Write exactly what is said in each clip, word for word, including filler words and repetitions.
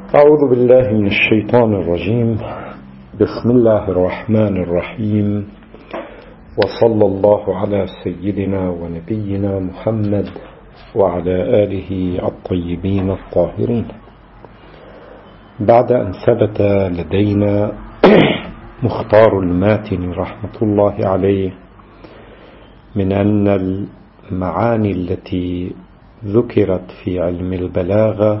أعوذ بالله من الشيطان الرجيم. بسم الله الرحمن الرحيم، وصلى الله على سيدنا ونبينا محمد وعلى آله الطيبين الطاهرين. بعد أن ثبت لدينا مختار الماتن رحمة الله عليه من أن المعاني التي ذكرت في علم البلاغة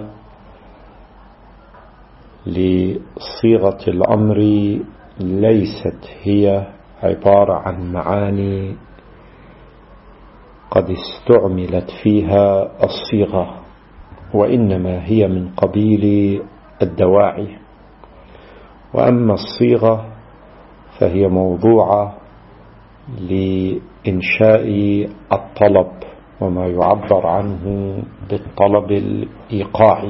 لصيغة الأمر ليست هي عبارة عن معاني قد استعملت فيها الصيغة، وإنما هي من قبيل الدواعي. وأما الصيغة فهي موضوعة لإنشاء الطلب وما يعبر عنه بالطلب الإيقاعي.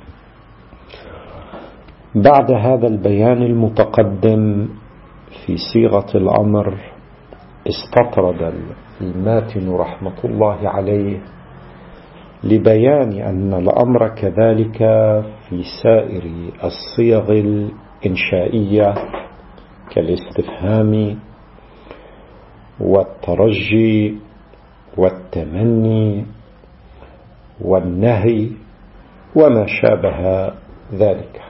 بعد هذا البيان المتقدم في صيغة الأمر استطرد الماتن رحمة الله عليه لبيان أن الأمر كذلك في سائر الصيغ الإنشائية كالاستفهام والترجي والتمني والنهي وما شابه ذلك.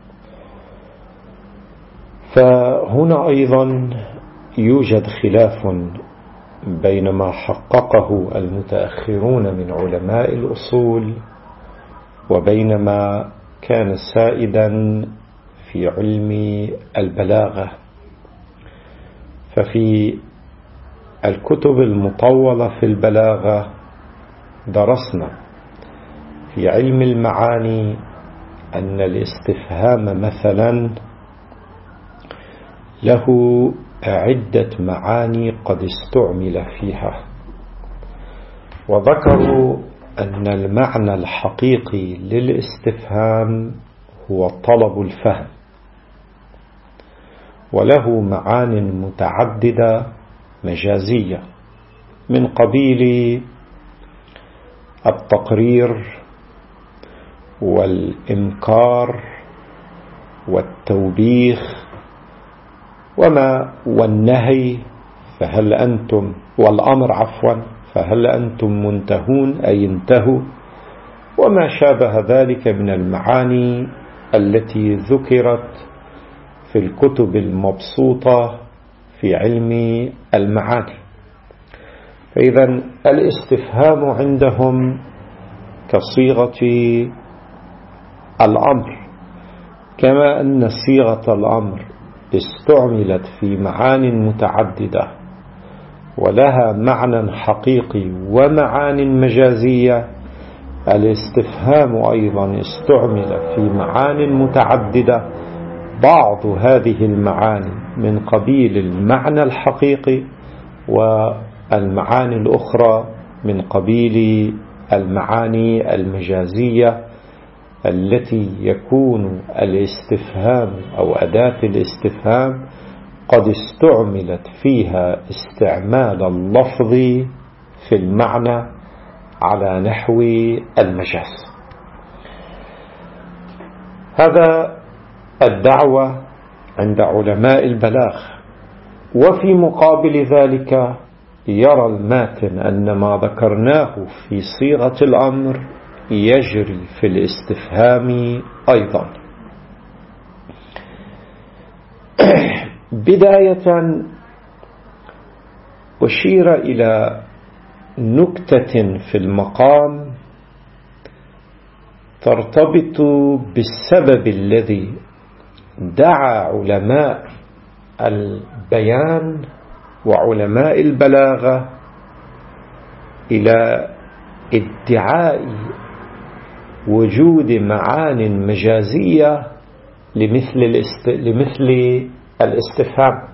فهنا أيضا يوجد خلاف بين ما حققه المتأخرون من علماء الأصول وبين ما كان سائدا في علم البلاغة. ففي الكتب المطولة في البلاغة درسنا في علم المعاني أن الاستفهام مثلا له عدة معاني قد استعمل فيها، وذكروا أن المعنى الحقيقي للاستفهام هو طلب الفهم، وله معان متعددة مجازية من قبيل التقرير والإنكار والتوبيخ وما والنهي فهل أنتم والأمر عفوا فهل أنتم منتهون أي انتهوا، وما شابه ذلك من المعاني التي ذكرت في الكتب المبسوطة في علم المعاني. فإذا الاستفهام عندهم كصيغة الأمر، كما أن صيغة الأمر استعملت في معان متعددة ولها معنى حقيقي ومعان مجازية، الاستفهام أيضا استعمل في معان متعددة، بعض هذه المعاني من قبيل المعنى الحقيقي والمعاني الأخرى من قبيل المعاني المجازية التي يكون الاستفهام أو أداة الاستفهام قد استعملت فيها استعمال اللفظ في المعنى على نحو المجاز. هذا الدعوة عند علماء البلاغ. وفي مقابل ذلك يرى الماتن أن ما ذكرناه في صيغة الأمر يجري في الاستفهام أيضا. بداية أشير إلى نكتة في المقام ترتبط بالسبب الذي دعا علماء البيان وعلماء البلاغة إلى ادعاء وجود معان مجازية لمثل الاست... لمثل الاستفهام،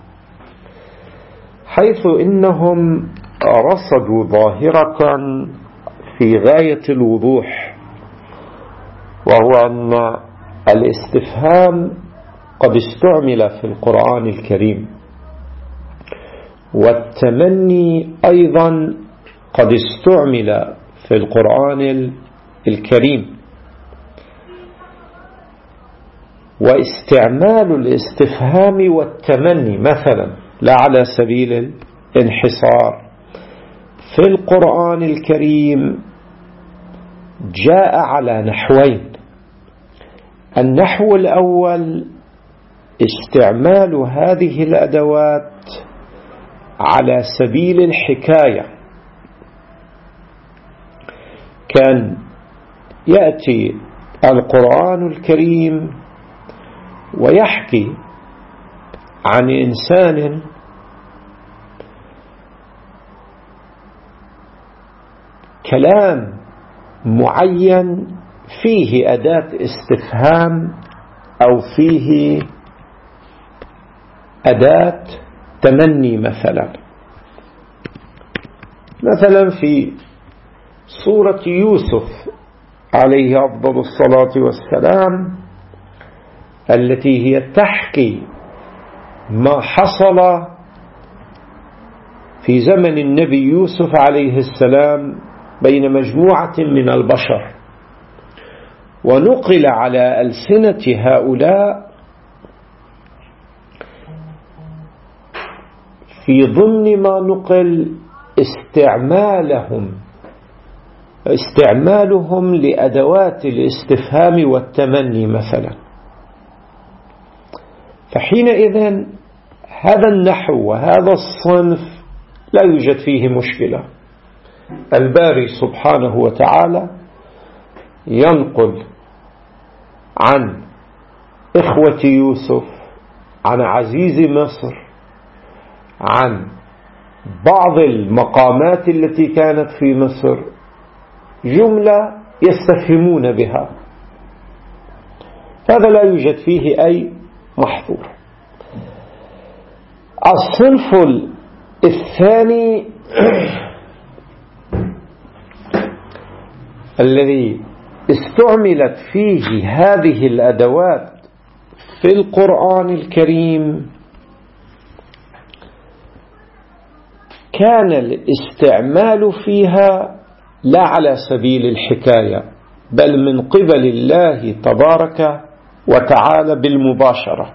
حيث إنهم رصدوا ظاهرة في غاية الوضوح، وهو أن الاستفهام قد استعمل في القرآن الكريم، والتمني أيضا قد استعمل في القرآن الكريم. واستعمال الاستفهام والتمني مثلا لا على سبيل الانحصار في القرآن الكريم جاء على نحوين. النحو الأول استعمال هذه الأدوات على سبيل الحكاية، كان يأتي القرآن الكريم ويحكي عن إنسان كلام معين فيه أداة استفهام أو فيه أداة تمني مثلا. مثلا في سورة يوسف عليه أفضل الصلاة والسلام التي هي تحكي ما حصل في زمن النبي يوسف عليه السلام بين مجموعة من البشر، ونقل على ألسنة هؤلاء في ضمن ما نقل استعمالهم استعمالهم لأدوات الاستفهام والتمني مثلا. فحينئذ هذا النحو وهذا الصنف لا يوجد فيه مشكلة. الباري سبحانه وتعالى ينقل عن إخوة يوسف، عن عزيز مصر، عن بعض المقامات التي كانت في مصر جملة يستفهمون بها، هذا لا يوجد فيه أي محظور. الصنف الثاني الذي استعملت فيه هذه الأدوات في القرآن الكريم كان الاستعمال فيها لا على سبيل الحكاية بل من قبل الله تبارك وتعالى بالمباشرة.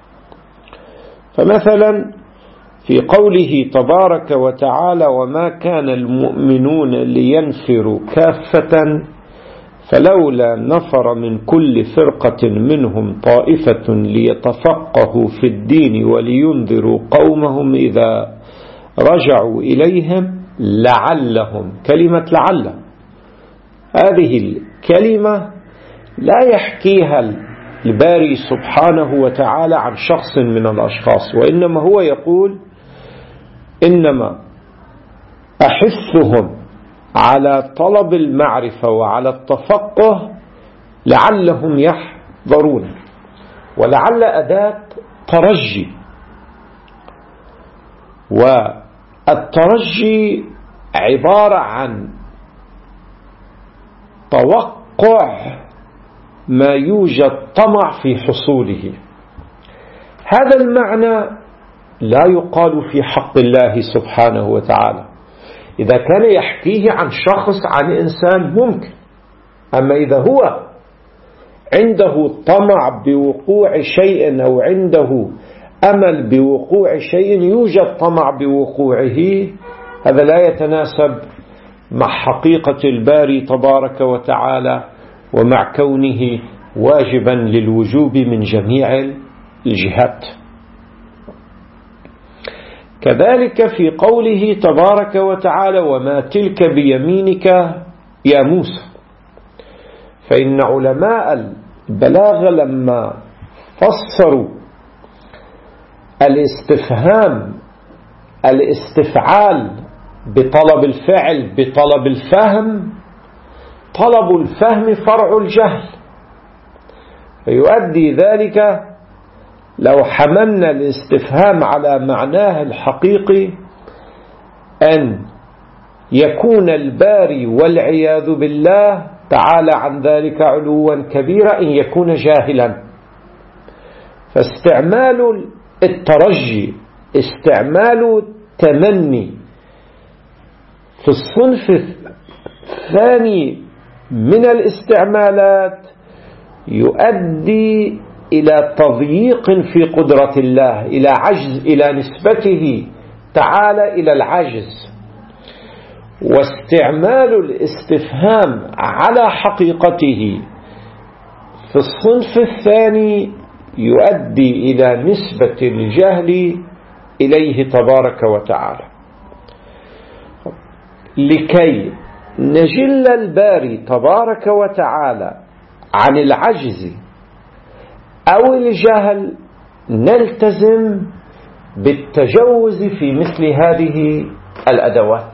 فمثلا في قوله تبارك وتعالى وما كان المؤمنون لينفروا كافة فلولا نفر من كل فرقة منهم طائفة ليتفقهوا في الدين ولينذروا قومهم إذا رجعوا إليهم لعلهم. كلمة لعل هذه الكلمة لا يحكيها الباري سبحانه وتعالى عن شخص من الأشخاص، وإنما هو يقول إنما أحثهم على طلب المعرفة وعلى التفقه لعلهم يحذرون. ولعل أداة ترجي، والترجي عبارة عن توقع ما يوجد طمع في حصوله. هذا المعنى لا يقال في حق الله سبحانه وتعالى. إذا كان يحكيه عن شخص عن إنسان ممكن، أما إذا هو عنده طمع بوقوع شيء أو عنده أمل بوقوع شيء يوجد طمع بوقوعه، هذا لا يتناسب مع حقيقة الباري تبارك وتعالى ومع كونه واجبا للوجوب من جميع الجهات. كذلك في قوله تبارك وتعالى وما تلك بيمينك يا موسى، فإن علماء البلاغة لما فسروا الاستفهام الاستفعال بطلب الفعل بطلب الفهم، طلب الفهم فرع الجهل، فيؤدي ذلك لو حملنا الاستفهام على معناه الحقيقي أن يكون الباري والعياذ بالله تعالى عن ذلك علوا كبيرا أن يكون جاهلا. فاستعمال الترجي استعمال تمني في الصنف الثاني من الاستعمالات يؤدي إلى تضييق في قدرة الله، إلى عجز، إلى نسبته تعالى إلى العجز. واستعمال الاستفهام على حقيقته في الصنف الثاني يؤدي إلى نسبة الجهل إليه تبارك وتعالى. لكي نجل الباري تبارك وتعالى عن العجز أو الجهل نلتزم بالتجوز في مثل هذه الأدوات،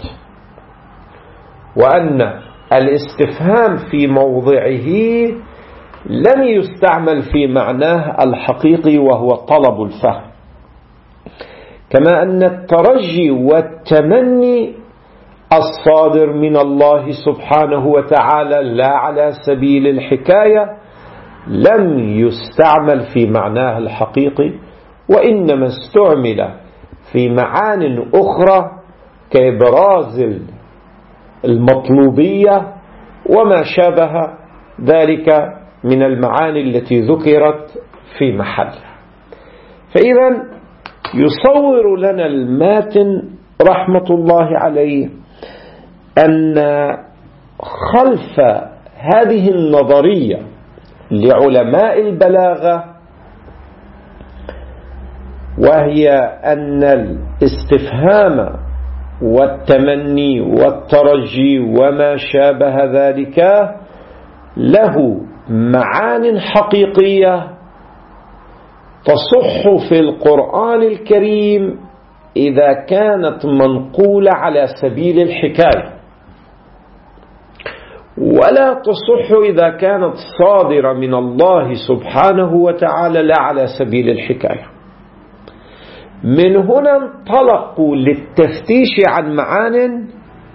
وأن الاستفهام في موضعه لم يستعمل في معناه الحقيقي وهو طلب الفهم، كما أن الترجي والتمني الصادر من الله سبحانه وتعالى لا على سبيل الحكاية لم يستعمل في معناه الحقيقي، وإنما استعمل في معان أخرى كإبراز المطلوبية وما شابه ذلك من المعاني التي ذكرت في محلها. فإذا يصور لنا الماتن رحمة الله عليه أن خلف هذه النظرية لعلماء البلاغة، وهي أن الاستفهام والتمني والترجي وما شابه ذلك له معان حقيقية تصح في القرآن الكريم إذا كانت منقولة على سبيل الحكاية، ولا تصح إذا كانت صادرة من الله سبحانه وتعالى لا على سبيل الحكاية. من هنا انطلقوا للتفتيش عن معان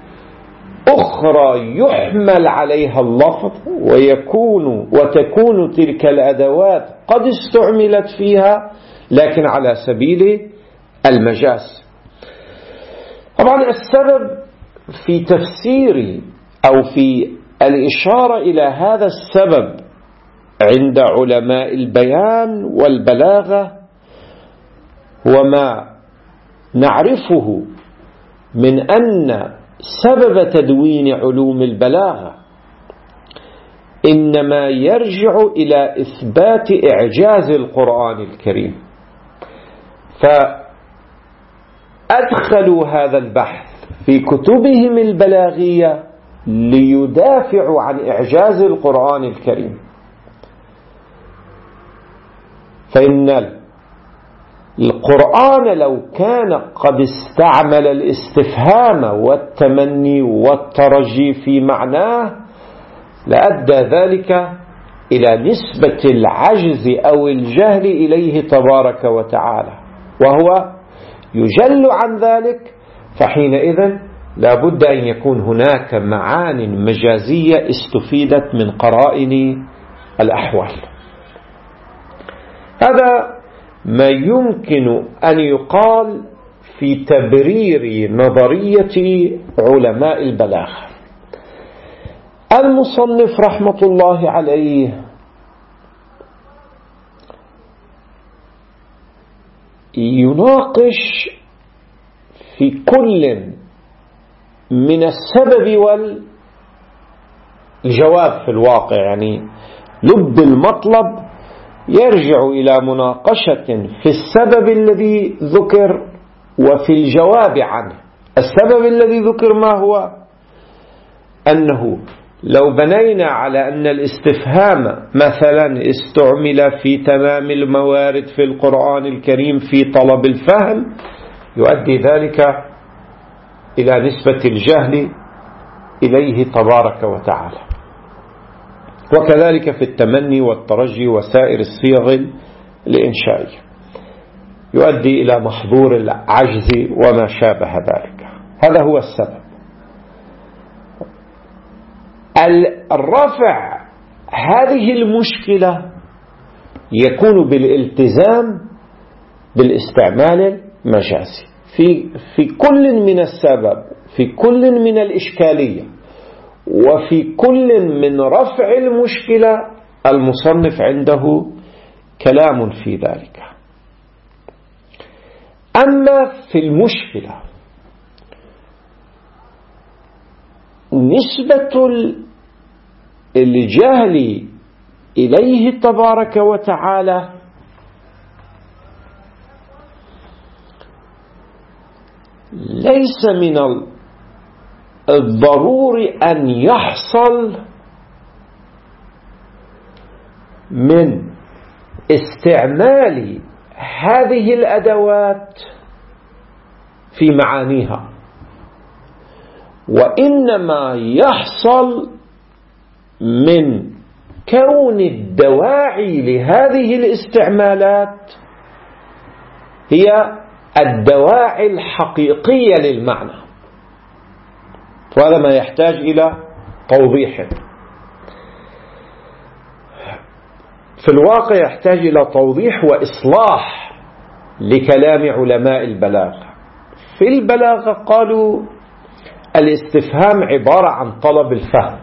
أخرى يحمل عليها اللفظ ويكون وتكون تلك الأدوات قد استعملت فيها لكن على سبيل المجاز. طبعا السبب في تفسير أو في الإشارة إلى هذا السبب عند علماء البيان والبلاغة هو ما نعرفه من أن سبب تدوين علوم البلاغة إنما يرجع إلى إثبات إعجاز القرآن الكريم، فأدخلوا هذا البحث في كتبهم البلاغية ليدافعوا عن إعجاز القرآن الكريم. فإن القرآن لو كان قد استعمل الاستفهام والتمني والترجي في معناه لأدى ذلك إلى نسبة العجز أو الجهل إليه تبارك وتعالى، وهو يجل عن ذلك، فحينئذ لا بد أن يكون هناك معان مجازية استفيدت من قرائن الأحوال. هذا ما يمكن أن يقال في تبرير نظرية علماء البلاغة. المصنف رحمة الله عليه يناقش في كل من السبب والجواب في الواقع، يعني لب المطلب يرجع إلى مناقشة في السبب الذي ذكر وفي الجواب عنه. السبب الذي ذكر ما هو؟ أنه لو بنينا على أن الاستفهام مثلا استعمل في تمام الموارد في القرآن الكريم في طلب الفهم يؤدي ذلك إلى نسبة الجهل إليه تبارك وتعالى، وكذلك في التمني والترجي وسائر الصيغ الإنشائية يؤدي إلى محظور العجز وما شابه ذلك. هذا هو السبب. الرفع هذه المشكلة يكون بالالتزام بالاستعمال المجازي في في كل من السبب، في كل من الإشكالية، وفي كل من رفع المشكلة. المصنف عنده كلام في ذلك. أما في المشكلة نسبة الجهل إليه تبارك وتعالى ليس من الضروري أن يحصل من استعمال هذه الأدوات في معانيها، وإنما يحصل من كون الدواعي لهذه الاستعمالات هي الدواعي الحقيقية للمعنى، وهذا ما يحتاج إلى توضيح. في الواقع يحتاج إلى توضيح وإصلاح لكلام علماء البلاغة. في البلاغة قالوا الاستفهام عبارة عن طلب الفهم.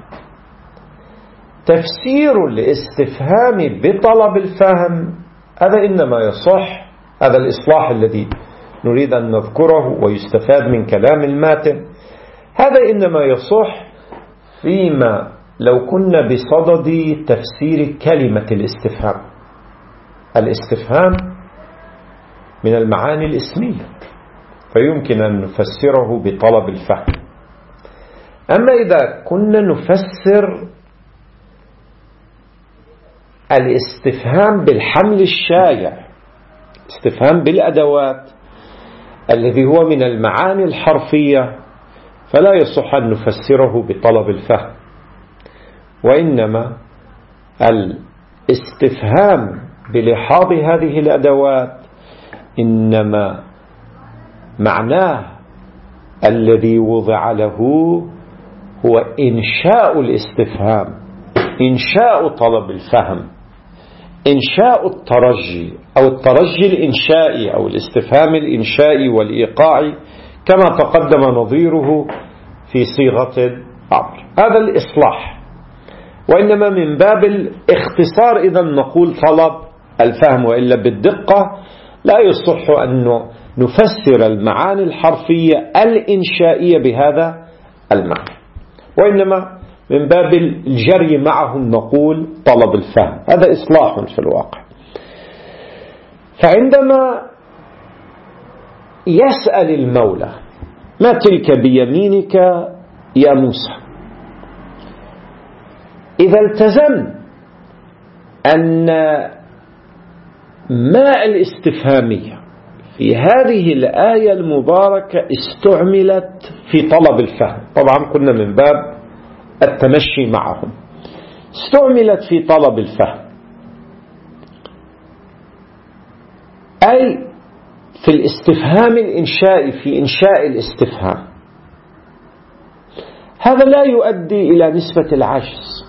تفسير الاستفهام بطلب الفهم هذا إنما يصح، هذا الإصلاح الذي نريد أن نذكره ويستفاد من كلام الماتن، هذا إنما يصح فيما لو كنا بصدد تفسير كلمة الاستفهام. الاستفهام من المعاني الاسمية، فيمكن أن نفسره بطلب الفهم. أما إذا كنا نفسر الاستفهام بالحمل الشائع، استفهام بالأدوات الذي هو من المعاني الحرفية، فلا يصح أن نفسره بطلب الفهم، وإنما الاستفهام بلحاظ هذه الأدوات إنما معناه الذي وضع له هو إنشاء الاستفهام، إنشاء طلب الفهم، إنشاء الترجي أو الترجي الإنشائي أو الاستفهام الإنشائي والإيقاعي كما تقدم نظيره في صيغة الأمر. هذا الإصلاح. وإنما من باب الاختصار إذا نقول طلب الفهم، وإلا بالدقة لا يصح أن نفسر المعاني الحرفية الإنشائية بهذا المعنى، وإنما من باب الجري معهم نقول طلب الفهم. هذا إصلاح في الواقع. فعندما يسأل المولى ما تلك بيمينك يا موسى، إذا التزم أن ما الاستفهامية في هذه الآية المباركة استعملت في طلب الفهم، طبعا كنا من باب التمشي معهم، استعملت في طلب الفهم، أي في الاستفهام الإنشائي، في إنشاء الاستفهام، هذا لا يؤدي إلى نسبة العجز،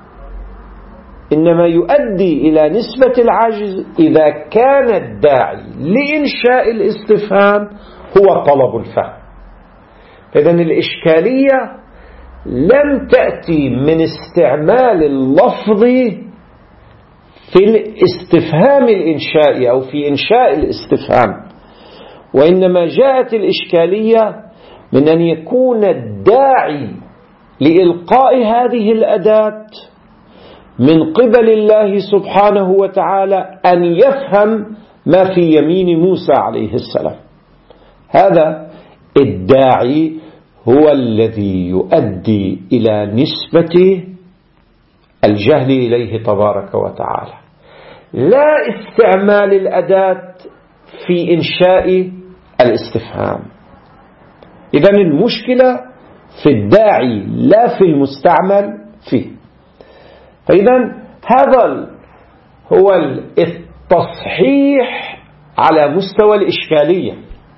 إنما يؤدي إلى نسبة العجز إذا كان الداعي لإنشاء الاستفهام هو طلب الفهم. إذن الإشكالية لم تأتي من استعمال اللفظ في الاستفهام الإنشائي أو في إنشاء الاستفهام، وإنما جاءت الإشكالية من أن يكون الداعي لإلقاء هذه الأداة من قبل الله سبحانه وتعالى أن يفهم ما في يمين موسى عليه السلام. هذا الداعي هو الذي يؤدي إلى نسبة الجهل إليه تبارك وتعالى، لا استعمال الأداة في إنشاء الاستفهام. إذن المشكلة في الداعي لا في المستعمل فيه. فإذن هذا هو التصحيح على مستوى الإشكالية.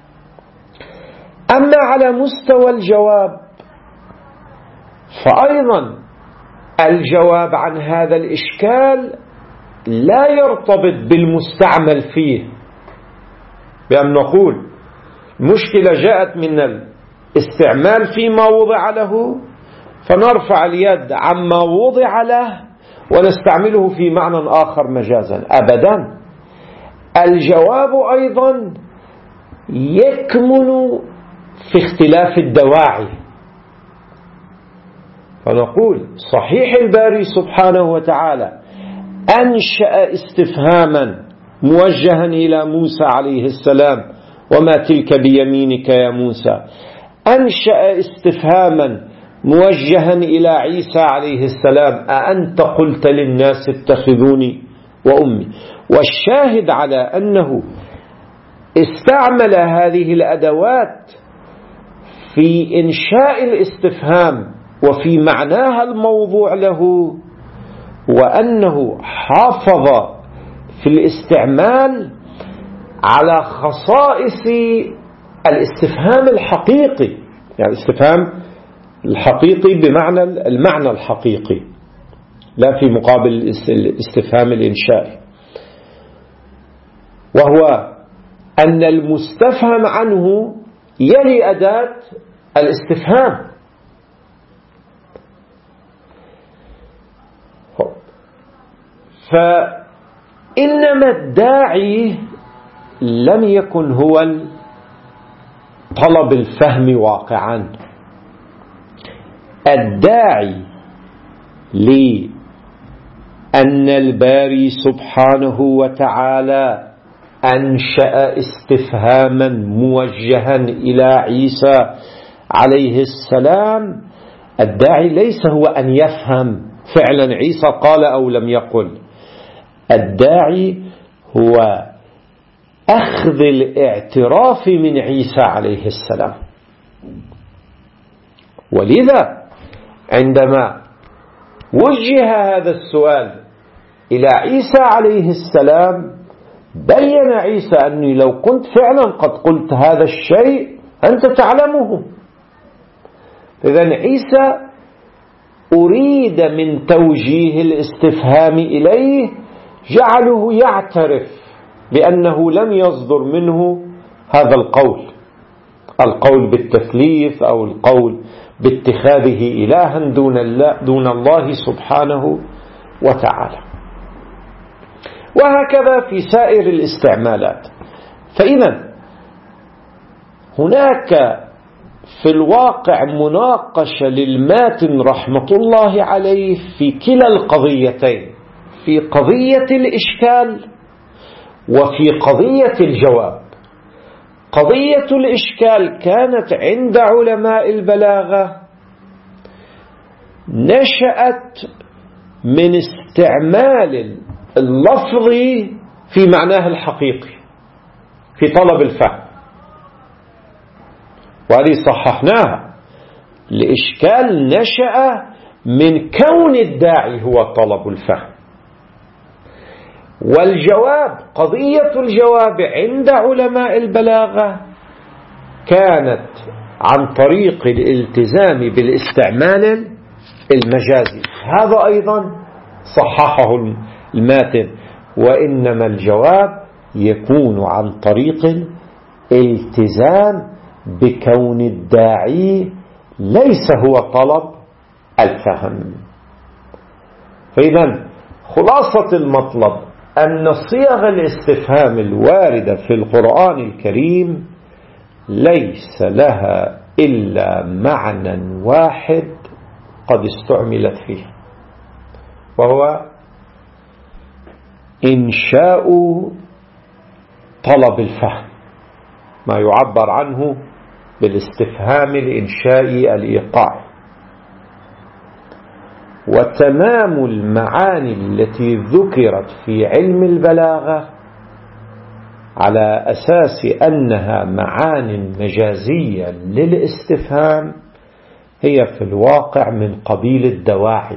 أما على مستوى الجواب فأيضا الجواب عن هذا الإشكال لا يرتبط بالمستعمل فيه، بأن نقول مشكلة جاءت من الاستعمال فيما وضع له فنرفع اليد عما وضع له ونستعمله في معنى آخر مجازا. أبدا، الجواب أيضا يكمن في اختلاف الدواعي. فنقول صحيح الباري سبحانه وتعالى أنشأ استفهاما موجها إلى موسى عليه السلام: وما تلك بيمينك يا موسى. أنشأ استفهاما موجها إلى عيسى عليه السلام: أأنت قلت للناس اتخذوني وأمي. والشاهد على أنه استعمل هذه الأدوات في إنشاء الاستفهام وفي معناها الموضوع له، وأنه حافظ في الاستعمال على خصائص الاستفهام الحقيقي، يعني الاستفهام الحقيقي بمعنى المعنى الحقيقي، لا في مقابل الاستفهام الإنشائي، وهو أن المستفهم عنه يلي أداة الاستفهام. فإنما الداعي لم يكن هو طلب الفهم واقعا. الداعي لأن الباري سبحانه وتعالى أنشأ استفهاما موجها إلى عيسى عليه السلام، الداعي ليس هو أن يفهم فعلا عيسى قال أو لم يقل. الداعي هو أخذ الاعتراف من عيسى عليه السلام. ولذا عندما وجه هذا السؤال إلى عيسى عليه السلام بين عيسى أني لو كنت فعلا قد قلت هذا الشيء أنت تعلمه. إذن عيسى أريد من توجيه الاستفهام إليه جعله يعترف بأنه لم يصدر منه هذا القول، القول بالتثليث أو القول باتخاذه إلها دون الله, دون الله سبحانه وتعالى. وهكذا في سائر الاستعمالات. فإذا هناك في الواقع مناقشة للماتن رحمة الله عليه في كلا القضيتين، في قضية الإشكال وفي قضية الجواب. قضية الإشكال كانت عند علماء البلاغة نشأت من استعمال اللفظ في معناه الحقيقي في طلب الفهم، وهذه صححناها. الإشكال نشأ من كون الداعي هو طلب الفهم. والجواب، قضية الجواب عند علماء البلاغة كانت عن طريق الالتزام بالاستعمال المجازي. هذا أيضا صححه الماتن. وإنما الجواب يكون عن طريق الالتزام بكون الداعي ليس هو طلب الفهم. فإذا خلاصة المطلب أن صيغ الاستفهام الواردة في القرآن الكريم ليس لها إلا معنى واحد قد استعملت فيه، وهو إنشاء طلب الفهم، ما يعبر عنه بالاستفهام الإنشائي الإيقاعي. وتمام المعاني التي ذكرت في علم البلاغة على أساس أنها معان مجازية للاستفهام هي في الواقع من قبيل الدواعي.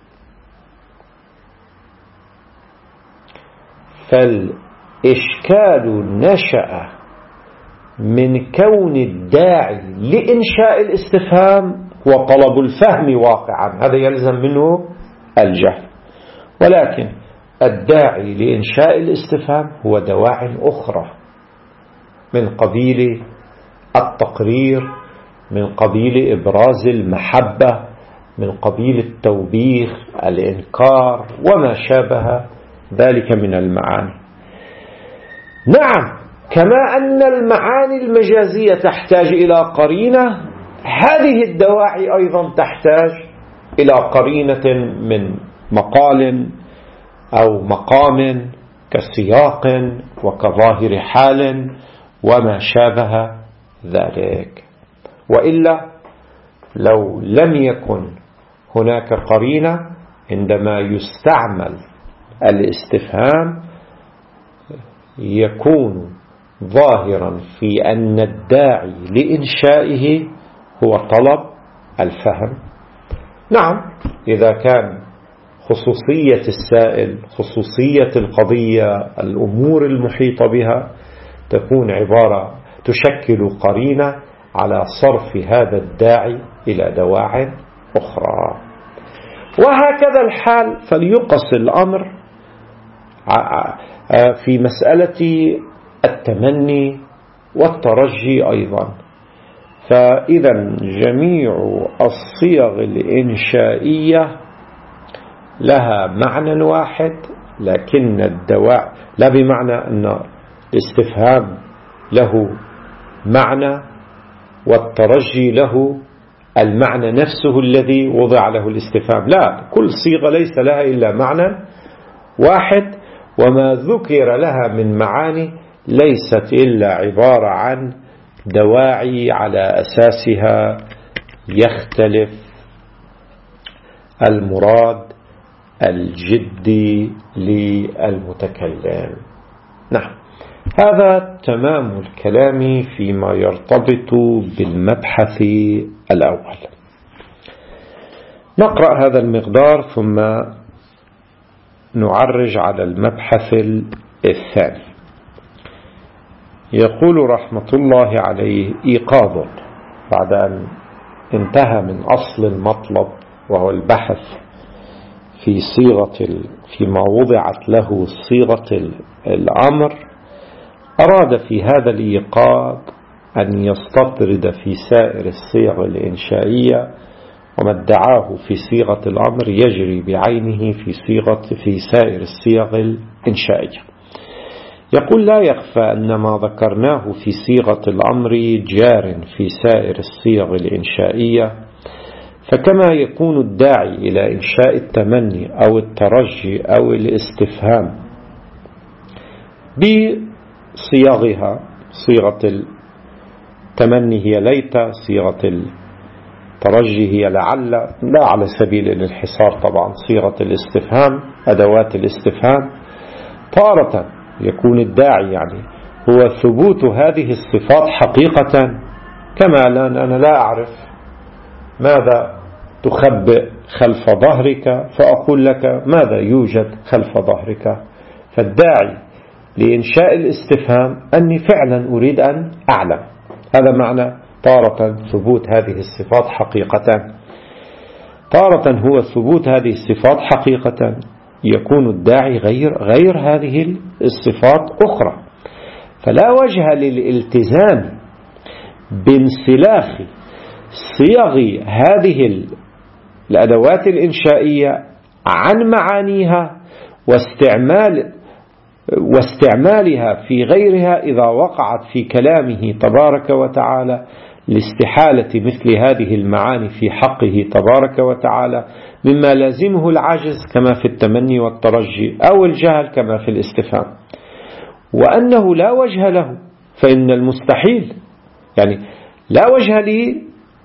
فالإشكال نشأ من كون الداعي لإنشاء الاستفهام وطلب الفهم واقعا، هذا يلزم منه الجهل. ولكن الداعي لإنشاء الاستفهام هو دواعي أخرى من قبيل التقرير، من قبيل إبراز المحبة، من قبيل التوبيخ، الإنكار وما شابه ذلك من المعاني. نعم، كما أن المعاني المجازية تحتاج إلى قرينة، هذه الدواعي أيضا تحتاج إلى قرينة من مقال أو مقام كسياق وكظاهر حال وما شابه ذلك. وإلا لو لم يكن هناك قرينة عندما يستعمل الاستفهام يكون ظاهرا في أن الداعي لإنشائه هو طلب الفهم. نعم، إذا كان خصوصية السائل، خصوصية القضية، الأمور المحيطة بها تكون عبارة تشكل قرينة على صرف هذا الداعي إلى دواعٍ أخرى. وهكذا الحال فليقص الأمر في مسألة التمني والترجي أيضا. فإذا جميع الصيغ الإنشائية لها معنى واحد، لكن الدواعي لا بمعنى أن الاستفهام له معنى والترجي له المعنى نفسه الذي وضع له الاستفهام، لا، كل صيغة ليس لها إلا معنى واحد، وما ذكر لها من معاني ليست إلا عبارة عن دواعي على أساسها يختلف المراد الجدي للمتكلم. نعم، هذا تمام الكلام فيما يرتبط بالمبحث الأول. نقرأ هذا المقدار ثم نعرج على المبحث الثاني. يقول رحمة الله عليه: إيقاظ، بعد أن انتهى من أصل المطلب وهو البحث في صيغة فيما وضعت له صيغة الأمر، أراد في هذا الإيقاظ أن يستطرد في سائر الصيغ الإنشائية، وما ادعاه في صيغة الأمر يجري بعينه في صيغة في سائر الصيغ الإنشائية. يقول: لا يخفى أن ما ذكرناه في صيغة الأمر جار في سائر الصيغ الإنشائية، فكما يكون الداعي إلى إنشاء التمني أو الترجي أو الاستفهام بصيغها، صيغة التمني هي ليت، صيغة الترجي هي لعل، لا على سبيل الانحصار طبعا، صيغة الاستفهام، أدوات الاستفهام، تارة يكون الداعي يعني هو ثبوت هذه الصفات حقيقة، كما الآن أنا لا أعرف ماذا تخبئ خلف ظهرك فأقول لك ماذا يوجد خلف ظهرك، فالداعي لإنشاء الاستفهام أني فعلا أريد أن أعلم. هذا معنى تارة ثبوت هذه الصفات حقيقة، تارة هو ثبوت هذه الصفات حقيقة يكون الداعي غير غير هذه الصفات أخرى. فلا وجه للالتزام بانسلاخ صيغ هذه الأدوات الإنشائية عن معانيها واستعمال واستعمالها في غيرها إذا وقعت في كلامه تبارك وتعالى، لاستحالة مثل هذه المعاني في حقه تبارك وتعالى، مما لازمه العجز كما في التمني والترجي، أو الجهل كما في الاستفهام، وأنه لا وجه له، فإن المستحيل يعني لا وجه لي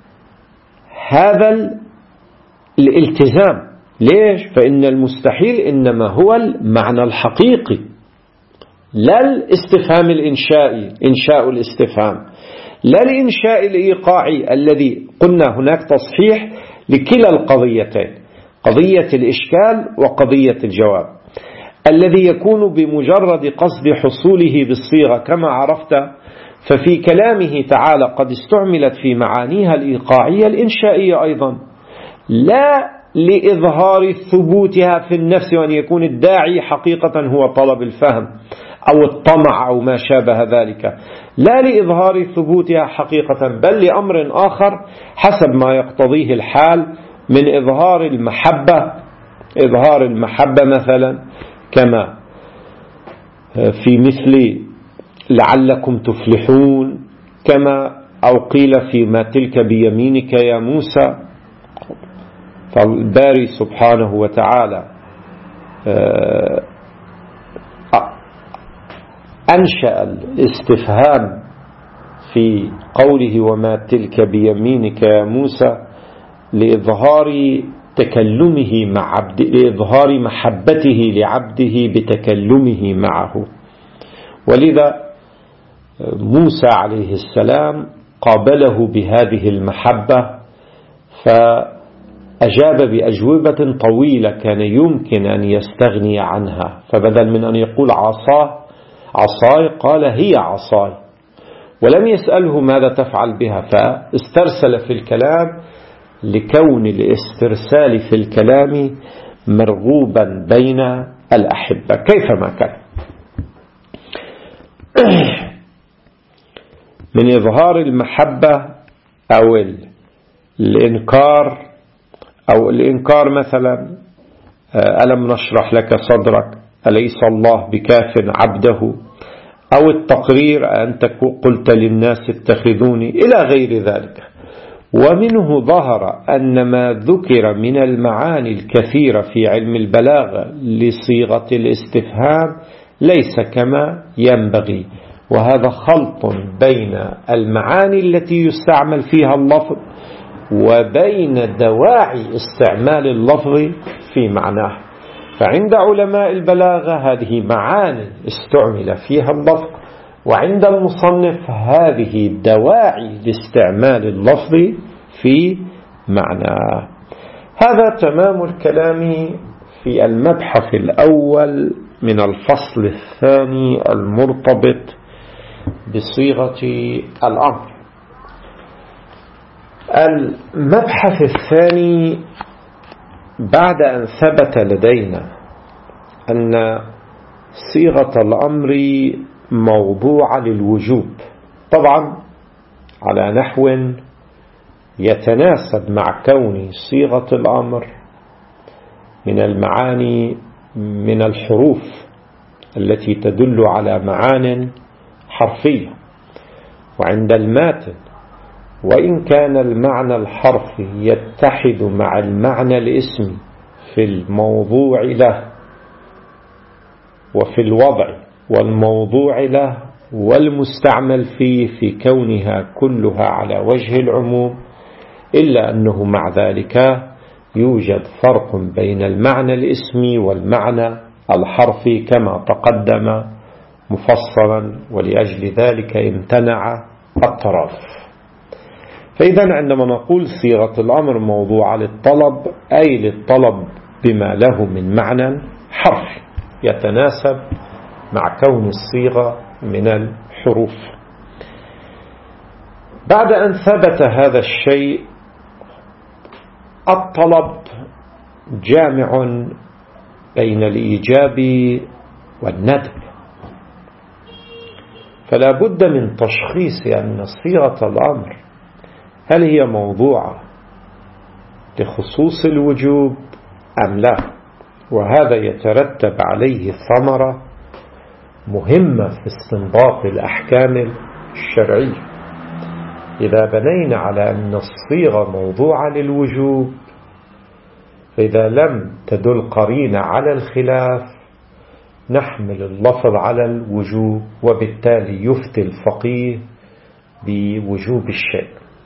هذا الالتزام. ليش؟ فإن المستحيل إنما هو المعنى الحقيقي، لا الاستفهام الإنشائي، إنشاء الاستفهام، لا الإنشاء الإيقاعي الذي قلنا هناك تصحيح لكلا القضيتين، قضية الإشكال وقضية الجواب، الذي يكون بمجرد قصد حصوله بالصيغة كما عرفت. ففي كلامه تعالى قد استعملت في معانيها الإيقاعية الإنشائية أيضا، لا لإظهار ثبوتها في النفس وأن يكون الداعي حقيقة هو طلب الفهم أو الطمع أو ما شابه ذلك، لا لإظهار ثبوتها حقيقة، بل لأمر آخر حسب ما يقتضيه الحال من إظهار المحبة، إظهار المحبة مثلا كما في مثل لعلكم تفلحون، كما أو قيل فيما تلك بيمينك يا موسى. فالباري سبحانه وتعالى أنشأ الاستفهام في قوله وما تلك بيمينك يا موسى لإظهار تكلمه مع عبده، لإظهار محبته لعبده بتكلمه معه. ولذا موسى عليه السلام قابله بهذه المحبة، فأجاب بأجوبة طويلة كان يمكن أن يستغني عنها، فبدل من أن يقول عصاه عصاي قال هي عصاي، ولم يسأله ماذا تفعل بها، فاسترسل في الكلام لكون الاسترسال في الكلام مرغوبا بين الأحبة كيفما كان. من إظهار المحبة أو الإنكار، أو الإنكار مثلا ألم نشرح لك صدرك، أليس الله بكاف عبده، أو التقرير أنت قلت للناس اتخذوني، إلى غير ذلك. ومنه ظهر أن ما ذكر من المعاني الكثيرة في علم البلاغة لصيغة الاستفهام ليس كما ينبغي، وهذا خلط بين المعاني التي يستعمل فيها اللفظ وبين دواعي استعمال اللفظ في معناه. فعند علماء البلاغة هذه معاني استعمل فيها اللفظ، وعند المصنف هذه دواعي لاستعمال اللفظ في معناه. هذا تمام الكلام في المبحث الأول من الفصل الثاني المرتبط بصيغة الأمر. المبحث الثاني بعد أن ثبت لدينا أن صيغة الأمر موضوعة للوجوب، طبعا على نحو يتناسب مع كون صيغة الأمر من المعاني من الحروف التي تدل على معان حرفية. وعند الماتن وإن كان المعنى الحرفي يتحد مع المعنى الاسمي في الموضوع له وفي الوضع والموضوع له والمستعمل فيه في كونها كلها على وجه العموم، إلا أنه مع ذلك يوجد فرق بين المعنى الاسمي والمعنى الحرفي كما تقدم مفصلا، ولأجل ذلك امتنع الترادف. فإذا عندما نقول صيغة الأمر موضوعة للطلب، أي للطلب بما له من معنى حرفي يتناسب مع كون الصيغة من الحروف. بعد أن ثبت هذا الشيء، الطلب جامع بين الإيجاب والندب، فلا بد من تشخيص أن صيغة الأمر هل هي موضوعة لخصوص الوجوب أم لا، وهذا يترتب عليه ثمرة مهمة في استنباط الأحكام الشرعية. إذا بنينا على أن الصيغة موضوعة للوجوب، فإذا لم تدل قرينة على الخلاف نحمل اللفظ على الوجوب، وبالتالي يفتي الفقيه بوجوب الشيء.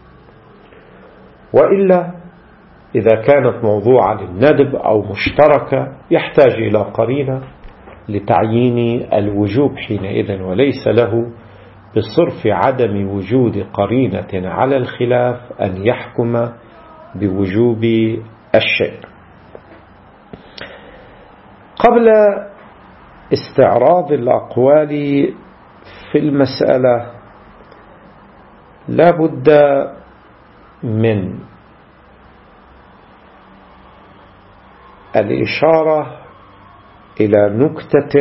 وإلا إذا كانت موضوعة للندب أو مشتركة يحتاج إلى قرينة لتعيين الوجوب حينئذ، وليس له بصرف عدم وجود قرينة على الخلاف أن يحكم بوجوب الشيء. قبل استعراض الأقوال في المسألة لا بد من الإشارة إلى نكتة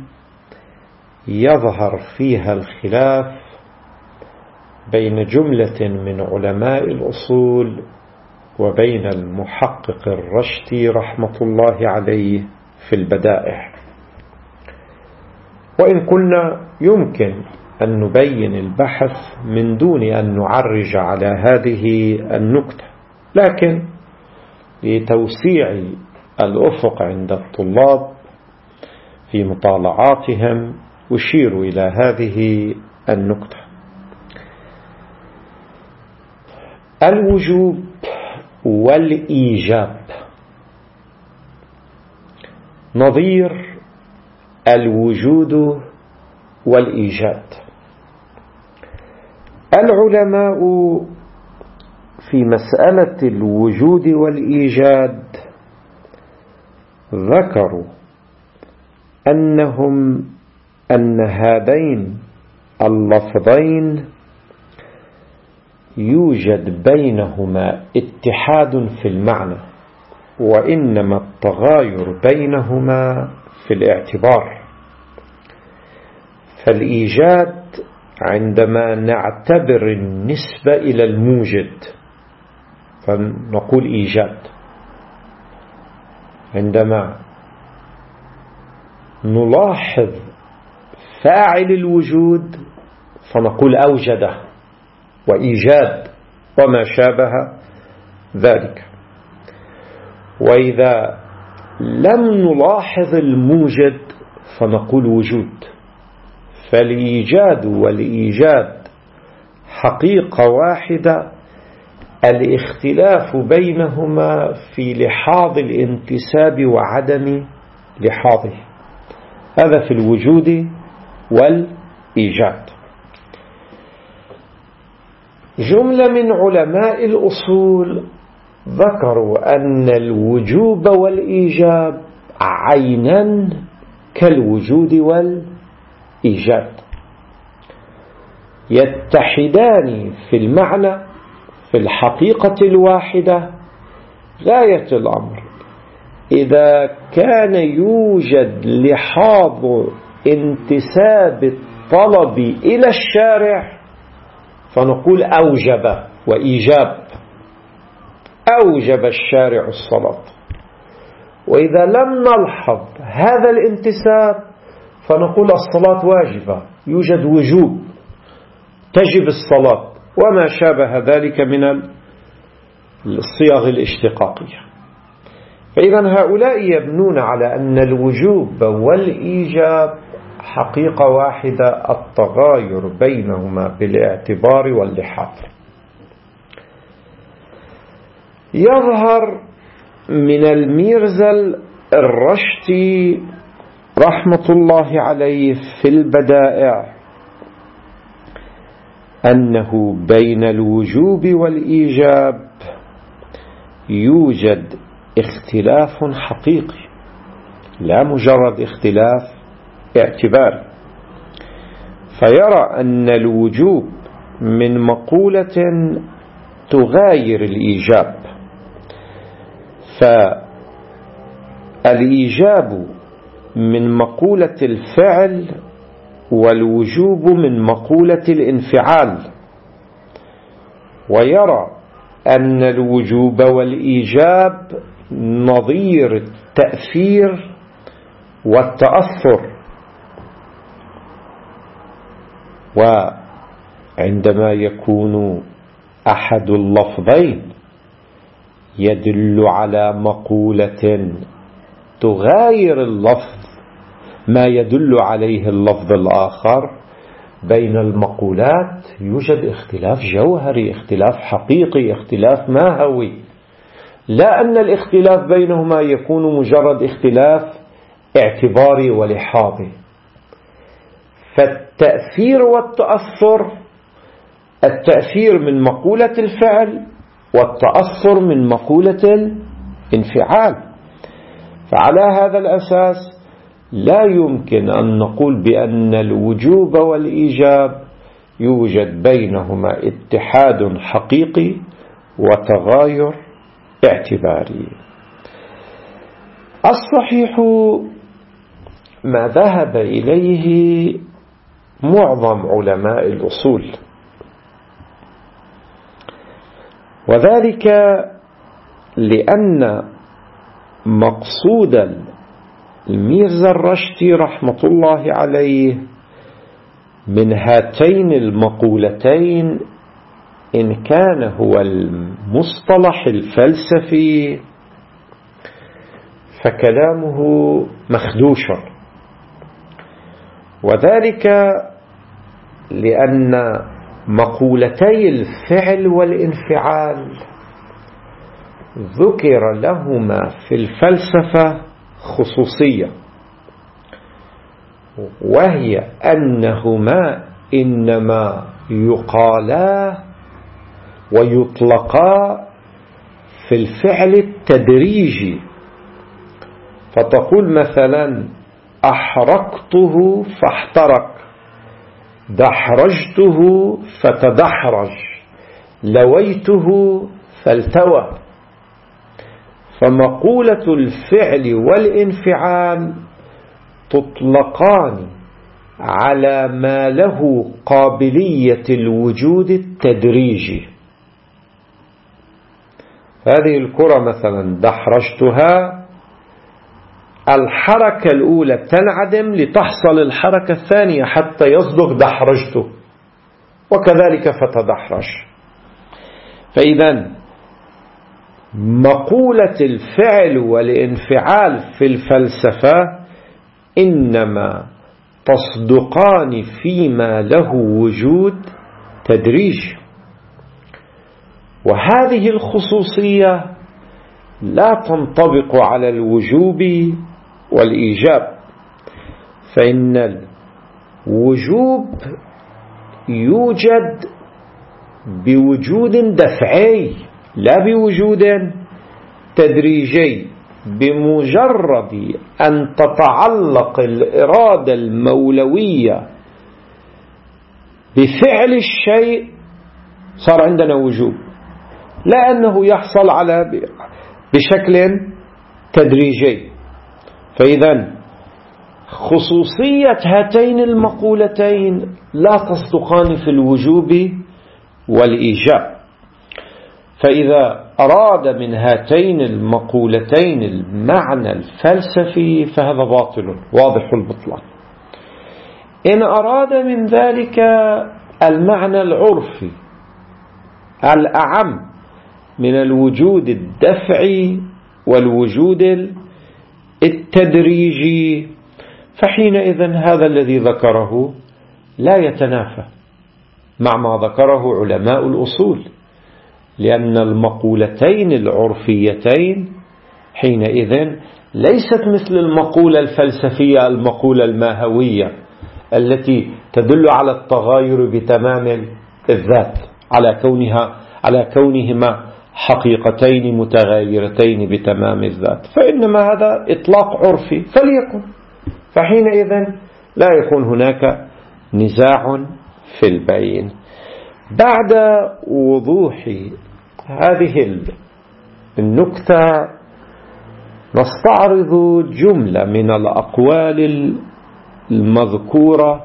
يظهر فيها الخلاف بين جملة من علماء الأصول وبين المحقق الرشدي رحمة الله عليه في البدائع. وإن كنا يمكن أن نبين البحث من دون أن نعرج على هذه النكتة، لكن لتوسيع الأفق عند الطلاب في مطالعاتهم أشير إلى هذه النكتة. الوجوب والإيجاب نظير الوجود والإيجاد. العلماء في مسألة الوجود والإيجاد ذكروا أنهم أن هذين اللفظين يوجد بينهما اتحاد في المعنى، وإنما التغاير بينهما في الاعتبار. فالإيجاد عندما نعتبر النسبة إلى الموجد فنقول إيجاد، عندما نلاحظ فاعل الوجود فنقول أوجده وإيجاد وما شابه ذلك. وإذا لم نلاحظ الموجد فنقول وجود. فالإيجاد والإيجاد حقيقة واحدة، الاختلاف بينهما في لحاظ الانتساب وعدم لحاظه. هذا في الوجود والإيجاد. جملة من علماء الأصول ذكروا أن الوجوب والإيجاب عينا كالوجود والإيجاد، يتحدان في المعنى في الحقيقة الواحدة. غاية الأمر إذا كان يوجد لحاظ انتساب الطلب إلى الشارع فنقول أوجب وإيجاب، أوجب الشارع الصلاة. وإذا لم نلحظ هذا الانتساب فنقول الصلاة واجبة، يوجد وجوب، تجب الصلاة وما شابه ذلك من الصيغ الاشتقاقية. فإذا هؤلاء يبنون على أن الوجوب والإيجاب حقيقة واحدة، التغاير بينهما بالاعتبار واللحاظ. يظهر من الميرزا الرشتي رحمة الله عليه في البدائع أنه بين الوجوب والإيجاب يوجد اختلاف حقيقي لا مجرد اختلاف اعتباري. فيرى أن الوجوب من مقولة تغاير الإيجاب، فالإيجاب من مقولة الفعل والوجوب من مقولة الانفعال. ويرى أن الوجوب والإيجاب نظير التأثير والتأثر. وعندما يكون أحد اللفظين يدل على مقولة تغاير اللفظ ما يدل عليه اللفظ الآخر، بين المقولات يوجد اختلاف جوهري، اختلاف حقيقي، اختلاف ماهوي، لا أن الاختلاف بينهما يكون مجرد اختلاف اعتباري ولحاظي. فالتأثير والتأثر، التأثير من مقولة الفعل والتأثر من مقولة الانفعال. فعلى هذا الأساس لا يمكن أن نقول بأن الوجوب والإيجاب يوجد بينهما اتحاد حقيقي وتغاير اعتباري. الصحيح ما ذهب إليه معظم علماء الأصول، وذلك لأن مقصود الميرزا الرشتي رحمة الله عليه من هاتين المقولتين إن كان هو المصطلح الفلسفي فكلامه مخدوش، وذلك لأن مقولتي الفعل والانفعال ذكر لهما في الفلسفة خصوصية، وهي أنهما إنما يقالا ويطلقا في الفعل التدريجي. فتقول مثلا أحرقته فاحترق، دحرجته فتدحرج، لويته فالتوى. فمقولة الفعل والانفعال تطلقان على ما له قابلية الوجود التدريجي. هذه الكرة مثلا دحرجتها، الحركة الأولى تنعدم لتحصل الحركة الثانية حتى يصدق دحرجته، وكذلك فتدحرج. فإذا مقولة الفعل والانفعال في الفلسفة إنما تصدقان فيما له وجود تدريجي، وهذه الخصوصية لا تنطبق على الوجوب والإيجاب، فإن الوجوب يوجد بوجود دفعي لا بوجود تدريجي. بمجرد أن تتعلق الإرادة المولوية بفعل الشيء صار عندنا وجوب، لا أنه يحصل على بشكل تدريجي. فإذا خصوصية هاتين المقولتين لا تصدقان في الوجوب والإيجاب. فإذا أراد من هاتين المقولتين المعنى الفلسفي فهذا باطل واضح البطلان. إن أراد من ذلك المعنى العرفي الأعم من الوجود الدفعي والوجود التدريجي، فحينئذ هذا الذي ذكره لا يتنافى مع ما ذكره علماء الأصول، لأن المقولتين العرفيتين حينئذ ليست مثل المقولة الفلسفية المقولة الماهوية التي تدل على التغاير بتمام الذات، على كونها على كونهما حقيقتين متغايرتين بتمام الذات، فإنما هذا إطلاق عرفي فليكن. فحينئذ لا يكون هناك نزاع في البين. بعد وضوح هذه النكتة نستعرض جملة من الأقوال المذكورة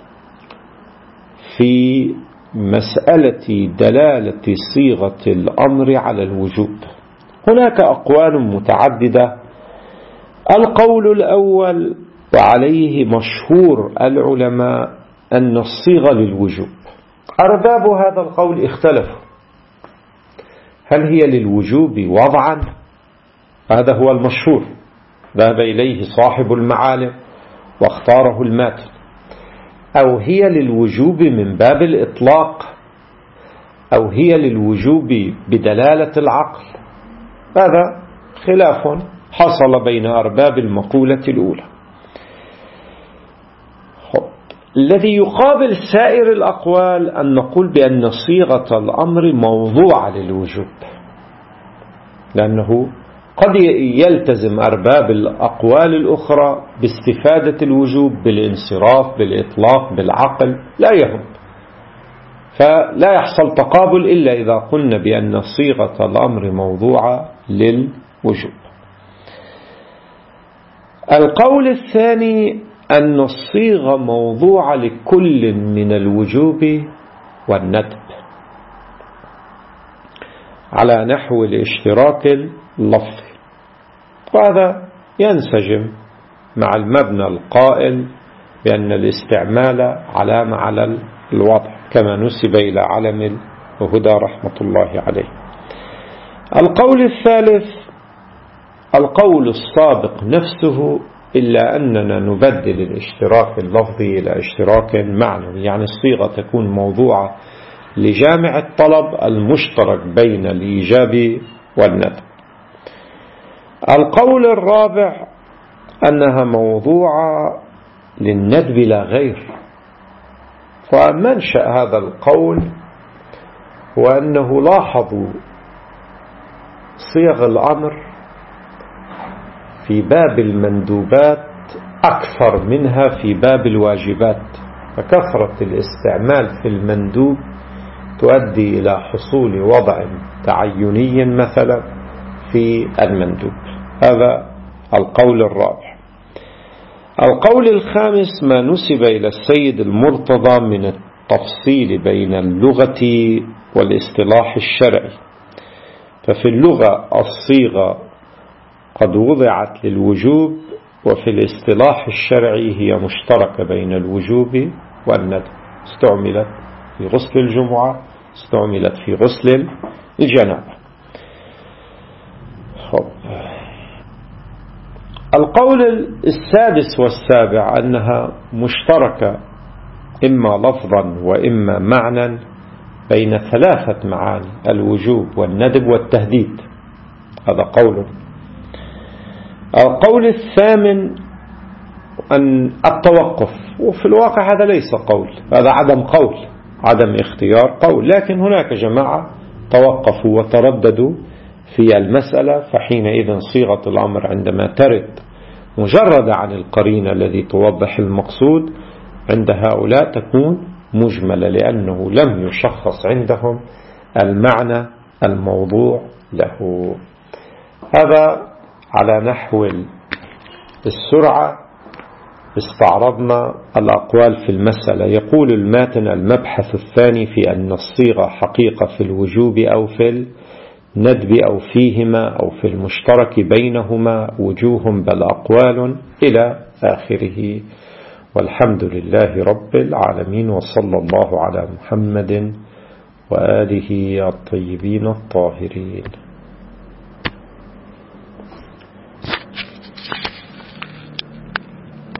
في مسألة دلالة صيغة الأمر على الوجوب. هناك أقوال متعددة. القول الأول وعليه مشهور العلماء أن الصيغة للوجوب. أرباب هذا القول اختلفوا، هل هي للوجوب وضعا؟ هذا هو المشهور ذهب إليه صاحب المعالم واختاره الماتن، أو هي للوجوب من باب الإطلاق، أو هي للوجوب بدلالة العقل. هذا خلاف حصل بين أرباب المقولة الأولى. الذي يقابل سائر الأقوال أن نقول بأن صيغة الأمر موضوعة للوجوب، لأنه قد يلتزم أرباب الأقوال الأخرى باستفادة الوجوب بالانصراف بالإطلاق بالعقل، لا يهم، فلا يحصل تقابل إلا إذا قلنا بأن صيغة الأمر موضوعة للوجوب. القول الثاني أن الصيغة موضوعة لكل من الوجوب والندب على نحو الاشتراك اللفظي، وهذا ينسجم مع المبنى القائل بأن الاستعمال علامة على الوضع كما نسب إلى علم الهدى رحمة الله عليه. القول الثالث القول السابق نفسه، إلا أننا نبدل الاشتراك اللفظي إلى اشتراك معنوي، يعني الصيغة تكون موضوعة لجامع الطلب المشترك بين الإيجاب والندب. القول الرابع أنها موضوعة للندب لا غير. فمنشأ هذا القول هو أنه لاحظوا صيغ الأمر في باب المندوبات أكثر منها في باب الواجبات، فكثرة الاستعمال في المندوب تؤدي إلى حصول وضع تعيني مثلا في المندوب. هذا القول الرابع. القول الخامس ما نسب إلى السيد المرتضى من التفصيل بين اللغة والاصطلاح الشرعي. ففي اللغة الصيغة قد وضعت للوجوب، وفي الاصطلاح الشرعي هي مشتركة بين الوجوب والندب، استعملت في غسل الجمعة، استعملت في غسل الجنابة. القول السادس والسابع أنها مشتركة إما لفظا وإما معنى بين ثلاثة معاني: الوجوب والندب والتهديد. هذا قول. القول الثامن أن التوقف، وفي الواقع هذا ليس قول، هذا عدم قول، عدم اختيار قول، لكن هناك جماعة توقفوا وترددوا في المسألة، فحينئذ صيغة الأمر عندما ترد مجرد عن القرينة الذي توضح المقصود عند هؤلاء تكون مجملة، لأنه لم يشخص عندهم المعنى الموضوع له. هذا على نحو السرعة استعرضنا الأقوال في المسألة. يقول الماتن: المبحث الثاني في أن الصيغة حقيقة في الوجوب أو في الندب أو فيهما أو في المشترك بينهما وجوه بل أقوال إلى آخره. والحمد لله رب العالمين، وصلى الله على محمد وآله الطيبين الطاهرين.